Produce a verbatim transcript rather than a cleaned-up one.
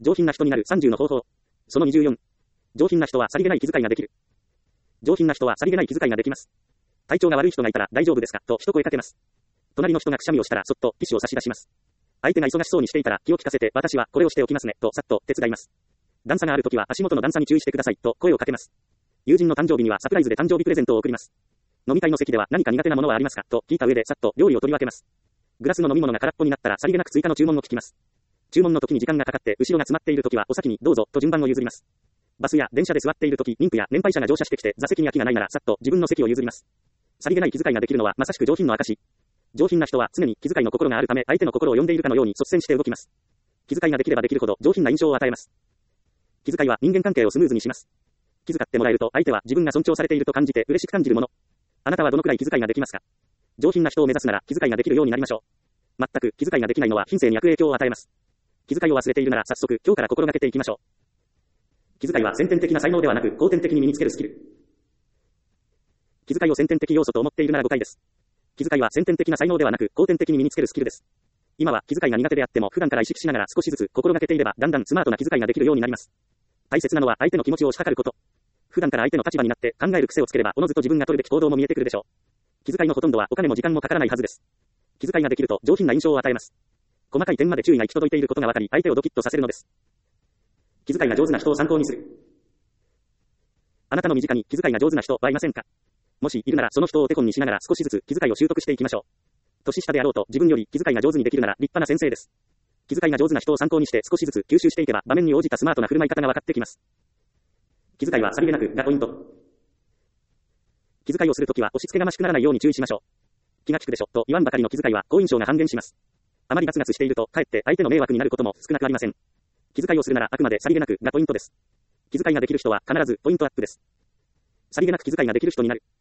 上品な人になるさんじゅうの方法。そのにじゅうよん。上品な人はさりげない気遣いができる。上品な人はさりげない気遣いができます。体調が悪い人がいたら大丈夫ですかと一声かけます。隣の人がくしゃみをしたらそっとティッシュを差し出します。相手が忙しそうにしていたら気を利かせて私はこれをしておきますねとさっと手伝います。段差があるときは足元の段差に注意してくださいと声をかけます。友人の誕生日にはサプライズで誕生日プレゼントを贈ります。飲み会の席では何か苦手なものはありますかと聞いた上でさっと料理を取り分けます。グラスの飲み物が空っぽになったらさりげなく追加の注文を聞きます。注文の時に時間がかかって後ろが詰まっている時はお先にどうぞと順番を譲ります。バスや電車で座っている時、妊婦や年配者が乗車してきて座席に空きがないならさっと自分の席を譲ります。さりげない気遣いができるのはまさしく上品の証。上品な人は常に気遣いの心があるため相手の心を読んでいるかのように率先して動きます。気遣いができればできるほど上品な印象を与えます。気遣いは人間関係をスムーズにします。気遣ってもらえると相手は自分が尊重されていると感じて嬉しく感じるもの。あなたはどのくらい気遣いができますか？上品な人を目指すなら気遣いができるようになりましょう。全く気遣いができないのは品性に悪影響を与えます。気遣いを忘れているなら早速今日から心がけていきましょう。気遣いは先天的な才能ではなく後天的に身につけるスキル。気遣いを先天的要素と思っているなら誤解です。気遣いは先天的な才能ではなく後天的に身につけるスキルです。今は気遣いが苦手であっても普段から意識しながら少しずつ心がけていればだんだんスマートな気遣いができるようになります。大切なのは相手の気持ちをしたかること。普段から相手の立場になって考える癖をつければおのずと自分が取るべき行動も見えてくるでしょう。気遣いのほとんどはお金も時間もかからないはずです。気遣いができると上品な印象を与えます。細かい点まで注意が行き届いていることが分かり相手をドキッとさせるのです。気遣いが上手な人を参考にする。あなたの身近に気遣いが上手な人はいませんか？もしいるならその人をお手本にしながら少しずつ気遣いを習得していきましょう。年下であろうと自分より気遣いが上手にできるなら立派な先生です。気遣いが上手な人を参考にして少しずつ吸収していけば場面に応じたスマートな振る舞い方が分かってきます。気遣いはさりげなくがポイント。気遣いをするときは押し付けがましくならないように注意しましょう。気が利くでしょと言わんばかりの気遣いは好印象が半減します。あまりガツガツしているとかえって相手の迷惑になることも少なくありません。気遣いをするならあくまでさりげなくがポイントです。気遣いができる人は必ずポイントアップです。さりげなく気遣いができる人になる。